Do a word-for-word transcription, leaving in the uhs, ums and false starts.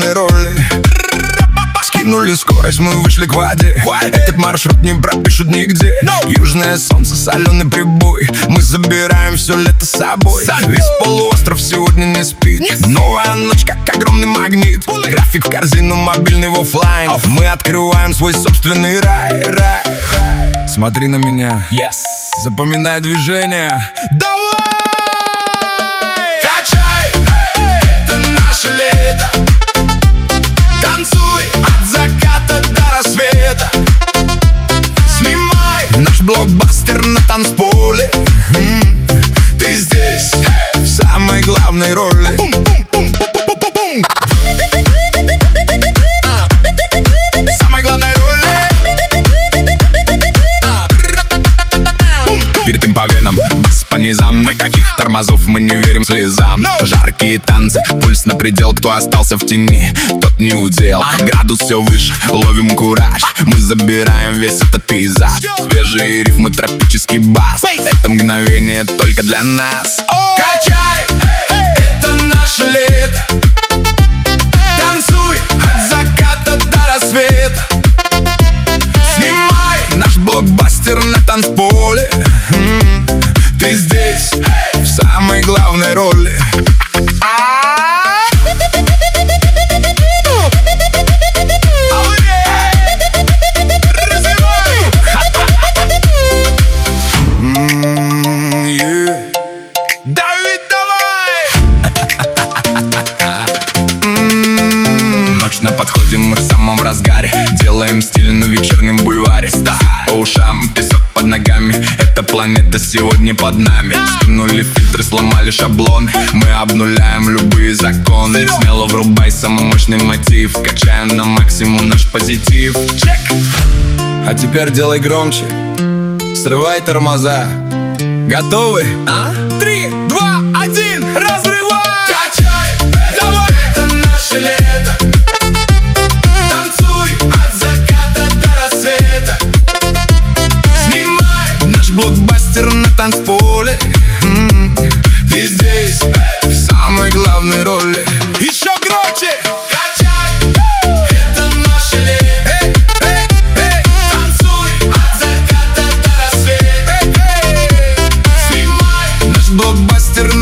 главной роли. Скинули скорость, мы вышли к воде. Этот маршрут не пропишут нигде. Южное солнце, соленый прибой. Мы забираем все лето с собой. Весь полуостров сегодня не спит. Новая ночь, как огромный магнит. График в корзину, мобильный в оффлайн. Мы открываем свой собственный рай, рай. Смотри на меня, yes. Запоминай движение. Давай! Качай, это наше лето. Танцуй от заката до рассвета. Снимай наш блокбастер на танцполе. Ты здесь в самой главной роли. Самой главной роли. Перед по венам, бас по низам. Никаких тормозов, мы не верим слезам. Жаркие танцы, пульс на предел. Кто остался в тени, тот не удел. Градус все выше, ловим кураж. Мы забираем весь этот пейзаж. Свежие рифмы, тропический бас. Это мгновение только для нас. Качай, это наше лето. Танцуй от заката до рассвета. Снимай наш блокбастер на танцполе. Ты здесь в самой главной роли. Давид, давай! Ночь на подходе, мы в самом разгаре. Делаем стиль на вечернем бульваре. По ушам, песок под ногами. Эта планета сегодня под нами. Скинули фильтры, сломали шаблоны. Мы обнуляем любые законы. Смело врубай самый мощный мотив. Качаем на максимум наш позитив. Чек! А теперь делай громче. Срывай тормоза. Готовы? А? Три, два, один, разрывай! Качай, давай! Это наше лето. Танцуй от заката до рассвета. Снимай наш блокбастер на танцполе. Ты здесь в самой главной роли. Еще громче! Блокбастер